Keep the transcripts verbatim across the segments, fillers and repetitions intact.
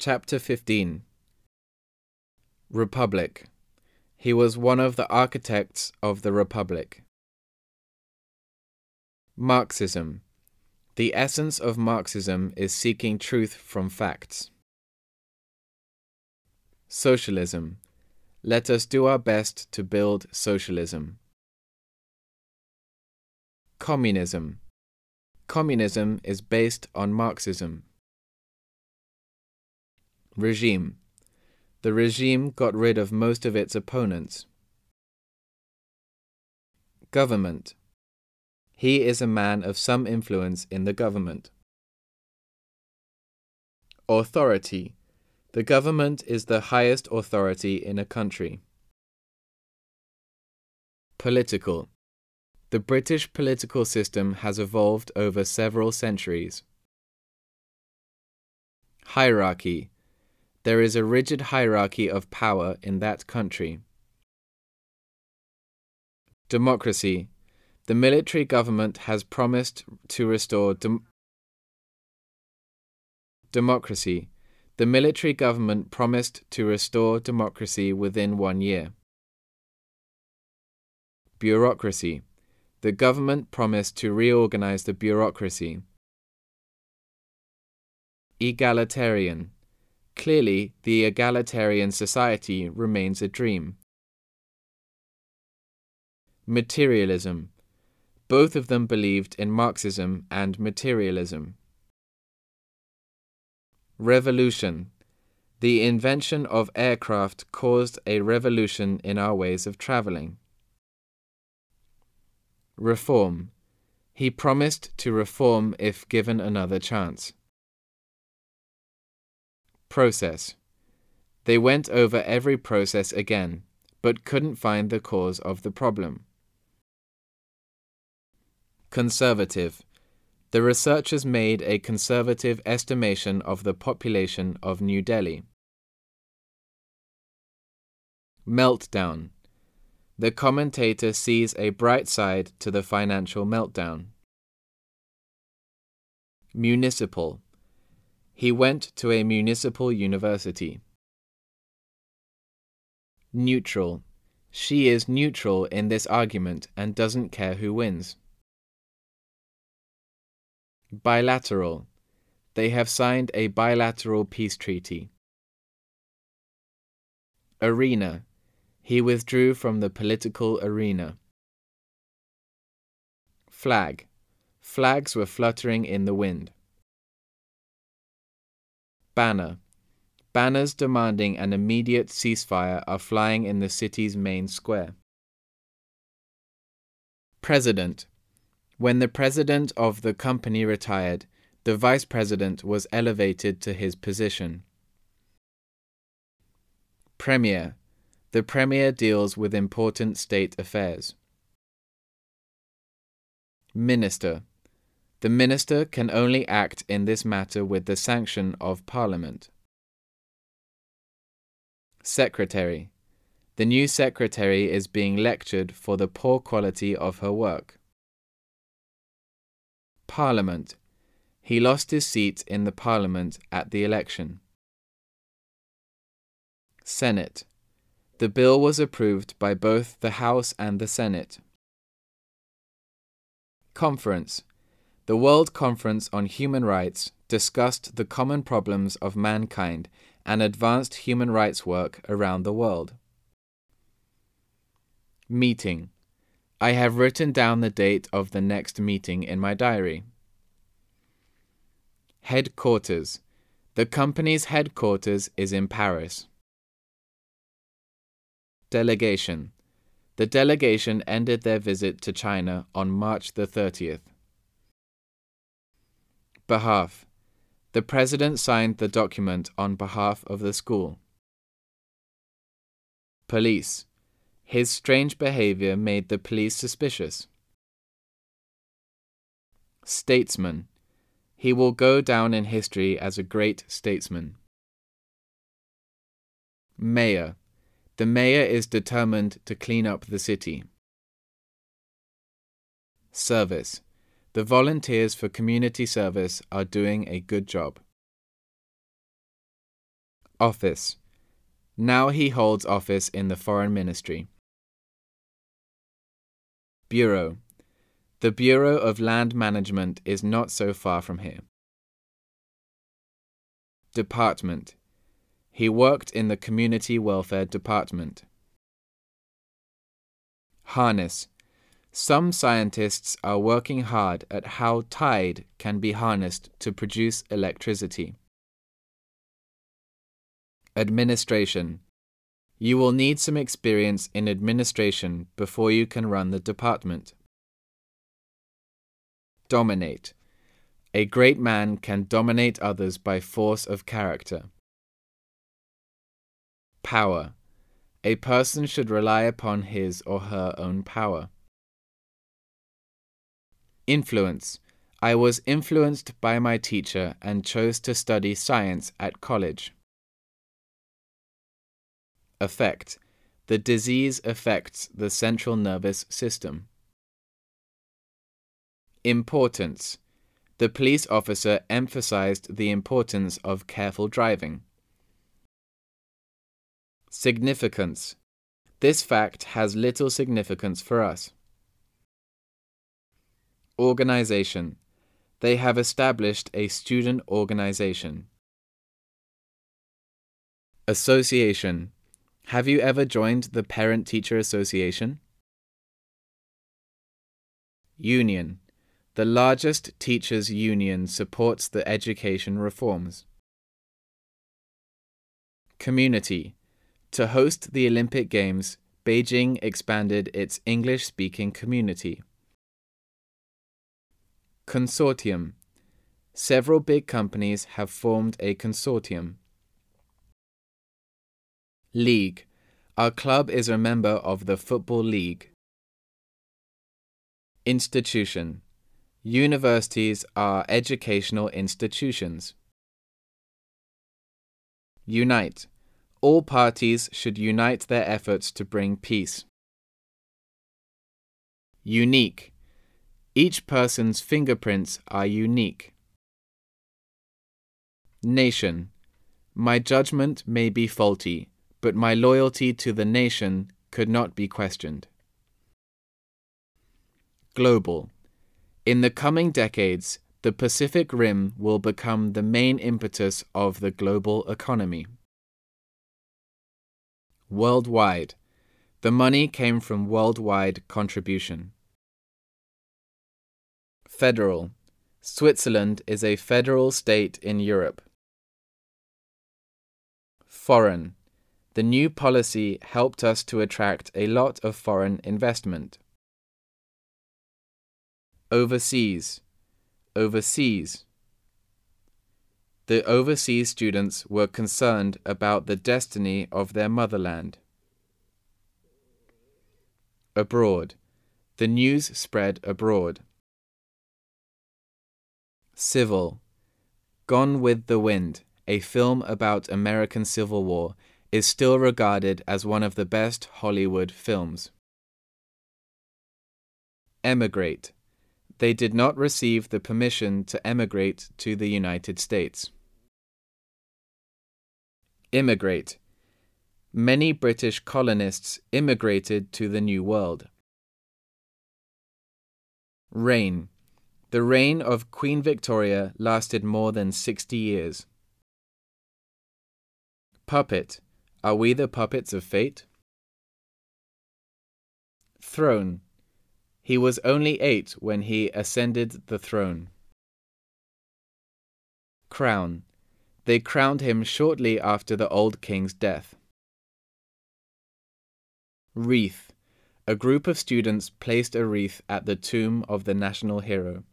Chapter fifteen. Republic. He was one of the architects of the Republic. Marxism. The essence of Marxism is seeking truth from facts. Socialism. Let us do our best to build socialism. Communism. Communism is based on Marxism. Regime. The regime got rid of most of its opponents. Government. He is a man of some influence in the government. Authority. The government is the highest authority in a country. Political. The British political system has evolved over several centuries. Hierarchy. There is a rigid hierarchy of power in that country. Democracy. The military government has promised to restore dem- democracy. The military government promised to restore democracy within one year. Bureaucracy. The government promised to reorganize the bureaucracy. Egalitarian. Clearly, the egalitarian society remains a dream. Materialism. Both of them believed in Marxism and materialism. Revolution. The invention of aircraft caused a revolution in our ways of traveling. Reform. He promised to reform if given another chance. Process. They went over every process again, but couldn't find the cause of the problem. Conservative. The researchers made a conservative estimation of the population of New Delhi. Meltdown. The commentator sees a bright side to the financial meltdown. Municipal. He went to a municipal university. Neutral. She is neutral in this argument and doesn't care who wins. Bilateral. They have signed a bilateral peace treaty. Arena. He withdrew from the political arena. Flag. Flags were fluttering in the wind. Banner. Banners demanding an immediate ceasefire are flying in the city's main square. President. When the president of the company retired, the vice president was elevated to his position. Premier. The premier deals with important state affairs. Minister. The minister can only act in this matter with the sanction of Parliament. Secretary. The new secretary is being lectured for the poor quality of her work. Parliament. He lost his seat in the Parliament at the election. Senate. The bill was approved by both the House and the Senate. Conference. The World Conference on Human Rights discussed the common problems of mankind and advanced human rights work around the world. Meeting. I have written down the date of the next meeting in my diary. Headquarters. The company's headquarters is in Paris. Delegation. The delegation ended their visit to China on March the thirtieth. Behalf. The president signed the document on behalf of the school. Police. His strange behavior made the police suspicious. Statesman. He will go down in history as a great statesman. Mayor. The mayor is determined to clean up the city. Service. The volunteers for community service are doing a good job. Office. Now he holds office in the Foreign Ministry. Bureau. The Bureau of Land Management is not so far from here. Department. He worked in the Community Welfare Department. Harness. Some scientists are working hard at how tide can be harnessed to produce electricity. Administration. You will need some experience in administration before you can run the department. Dominate. A great man can dominate others by force of character. Power. A person should rely upon his or her own power. Influence. I was influenced by my teacher and chose to study science at college. Affect. The disease affects the central nervous system. Importance. The police officer emphasized the importance of careful driving. Significance. This fact has little significance for us. Organization. They have established a student organization. Association. Have you ever joined the Parent-Teacher Association? Union. The largest teachers' union supports the education reforms. Community. To host the Olympic Games, Beijing expanded its English-speaking community. Consortium. Several big companies have formed a consortium. League. Our club is a member of the Football League. Institution. Universities are educational institutions. Unite. All parties should unite their efforts to bring peace. Unique. Each person's fingerprints are unique. Nation. My judgment may be faulty, but my loyalty to the nation could not be questioned. Global. In the coming decades, the Pacific Rim will become the main impetus of the global economy. Worldwide. The money came from worldwide contribution. Federal. Switzerland is a federal state in Europe. Foreign. The new policy helped us to attract a lot of foreign investment. Overseas. Overseas. The overseas students were concerned about the destiny of their motherland. Abroad. The news spread abroad. Civil. Gone with the Wind, a film about American Civil War, is still regarded as one of the best Hollywood films. Emigrate. They did not receive the permission to emigrate to the United States. Immigrate. Many British colonists immigrated to the New World. Reign. The reign of Queen Victoria lasted more than sixty years. Puppet. Are we the puppets of fate? Throne. He was only eight when he ascended the throne. Crown. They crowned him shortly after the old king's death. Wreath. A group of students placed a wreath at the tomb of the national hero.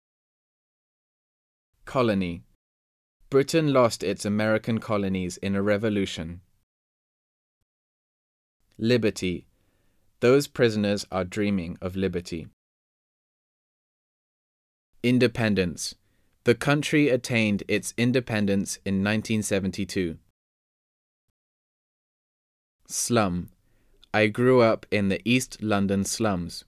Colony. Britain lost its American colonies in a revolution. Liberty. Those prisoners are dreaming of liberty. Independence. The country attained its independence in nineteen seventy-two. Slum. I grew up in the East London slums.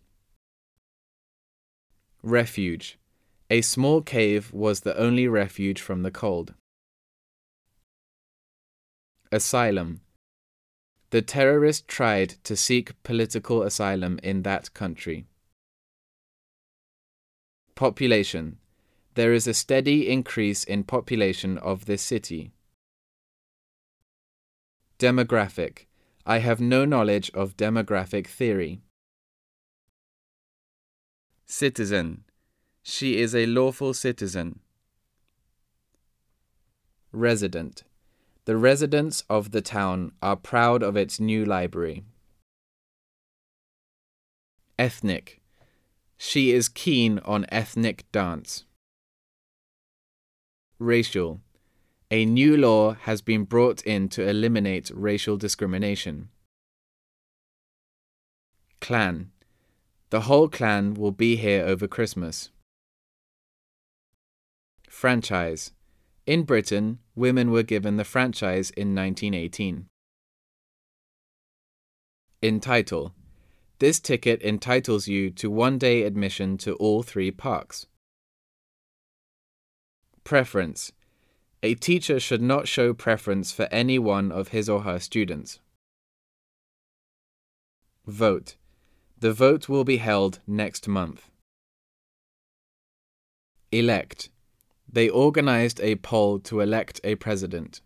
Refuge. A small cave was the only refuge from the cold. Asylum. The terrorist tried to seek political asylum in that country. Population. There is a steady increase in population of this city. Demographic. I have no knowledge of demographic theory. Citizen. She is a lawful citizen. Resident. The residents of the town are proud of its new library. Ethnic. She is keen on ethnic dance. Racial. A new law has been brought in to eliminate racial discrimination. Clan. The whole clan will be here over Christmas. Franchise. In Britain, women were given the franchise in nineteen eighteen. Entitle. This ticket entitles you to one-day admission to all three parks. Preference. A teacher should not show preference for any one of his or her students. Vote. The vote will be held next month. Elect. They organized a poll to elect a president.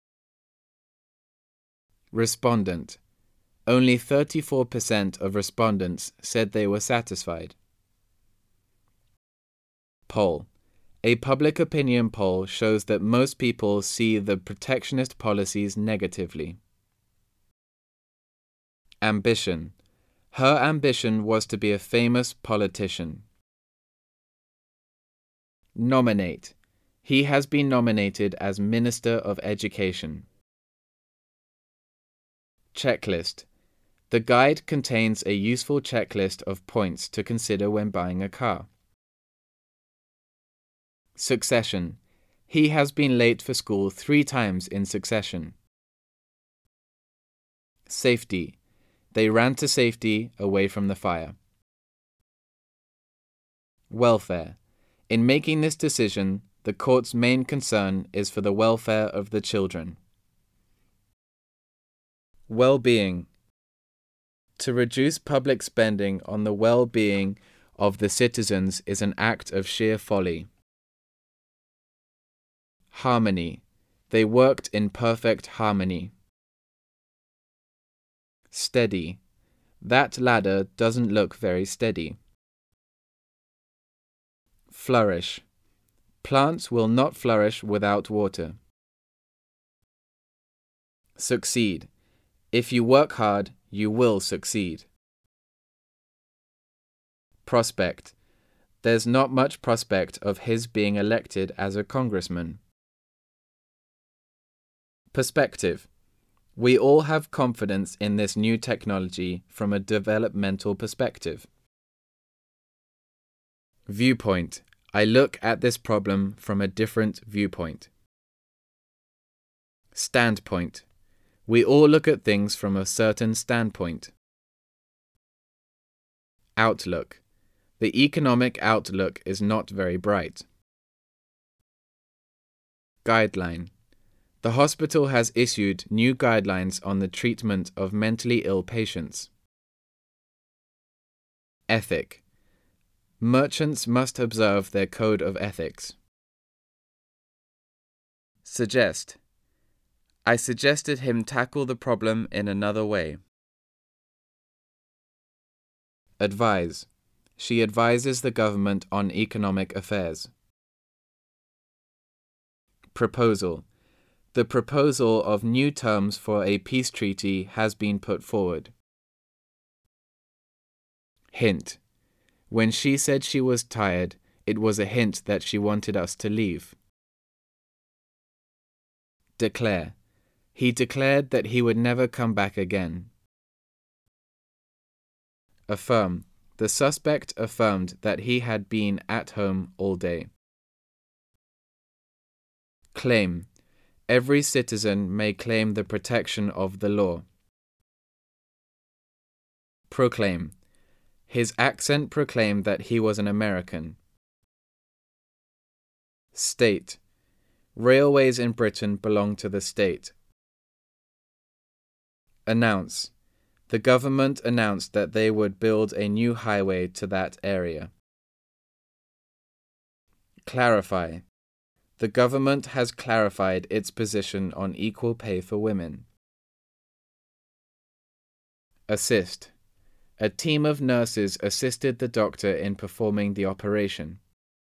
Respondent. Only thirty-four percent of respondents said they were satisfied. Poll. A public opinion poll shows that most people see the protectionist policies negatively. Ambition. Her ambition was to be a famous politician. Nominate. He has been nominated as Minister of Education. Checklist. The guide contains a useful checklist of points to consider when buying a car. Succession. He has been late for school three times in succession. Safety. They ran to safety away from the fire. Welfare. In making this decision, the court's main concern is for the welfare of the children. Well-being. To reduce public spending on the well-being of the citizens is an act of sheer folly. Harmony. They worked in perfect harmony. Steady. That ladder doesn't look very steady. Flourish. Plants will not flourish without water. Succeed. If you work hard, you will succeed. Prospect. There's not much prospect of his being elected as a congressman. Perspective. We all have confidence in this new technology from a developmental perspective. Viewpoint. I look at this problem from a different viewpoint. Standpoint. We all look at things from a certain standpoint. Outlook. The economic outlook is not very bright. Guideline. The hospital has issued new guidelines on the treatment of mentally ill patients. Ethic. Merchants must observe their code of ethics. Suggest. I suggested him tackle the problem in another way. Advise. She advises the government on economic affairs. Proposal. The proposal of new terms for a peace treaty has been put forward. Hint. When she said she was tired, it was a hint that she wanted us to leave. Declare. He declared that he would never come back again. Affirm. The suspect affirmed that he had been at home all day. Claim. Every citizen may claim the protection of the law. Proclaim. His accent proclaimed that he was an American. State. Railways in Britain belong to the state. Announce. The government announced that they would build a new highway to that area. Clarify. The government has clarified its position on equal pay for women. Assist. A team of nurses assisted the doctor in performing the operation.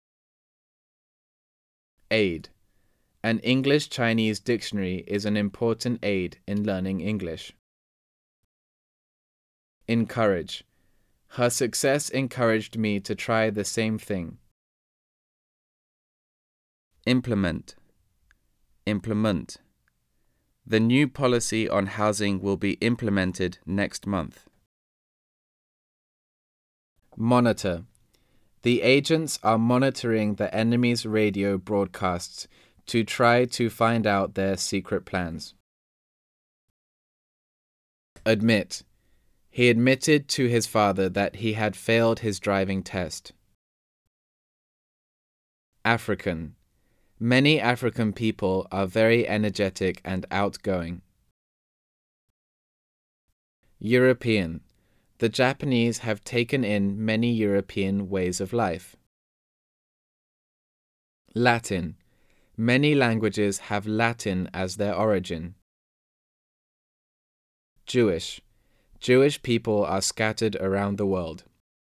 Aid. An English-Chinese dictionary is an important aid in learning English. Encourage. Her success encouraged me to try the same thing. Implement. Implement. The new policy on housing will be implemented next month. Monitor. The agents are monitoring the enemy's radio broadcasts to try to find out their secret plans. Admit. He admitted to his father that he had failed his driving test. African. Many African people are very energetic and outgoing. European. The Japanese have taken in many European ways of life. Latin. Many languages have Latin as their origin. Jewish. Jewish people are scattered around the world.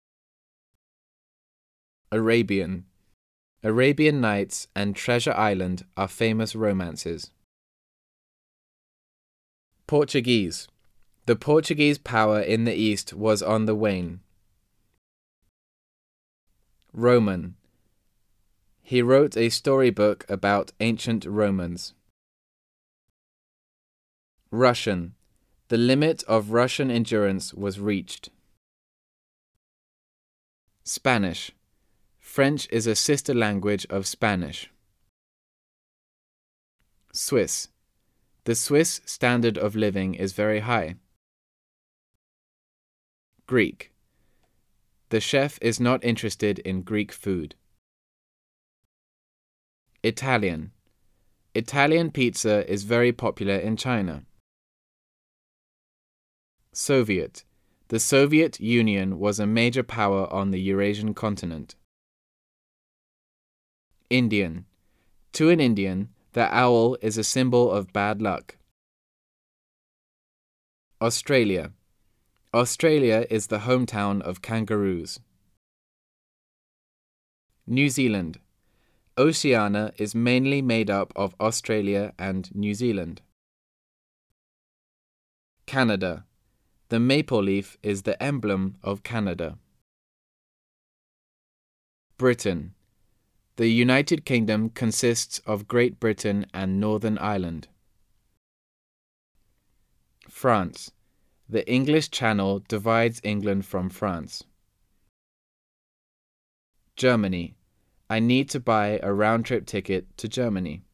Arabian. Arabian Nights and Treasure Island are famous romances. Portuguese. The Portuguese power in the East was on the wane. Roman. He wrote a storybook about ancient Romans. Russian. The limit of Russian endurance was reached. Spanish. French is a sister language of Spanish. Swiss. The Swiss standard of living is very high. Greek. The chef is not interested in Greek food. Italian. Italian pizza is very popular in China. Soviet. The Soviet Union was a major power on the Eurasian continent. Indian. To an Indian, the owl is a symbol of bad luck. Australia. Australia is the hometown of kangaroos. New Zealand. Oceania is mainly made up of Australia and New Zealand. Canada. The maple leaf is the emblem of Canada. Britain. The United Kingdom consists of Great Britain and Northern Ireland. France. The English Channel divides England from France. Germany. I need to buy a round-trip ticket to Germany.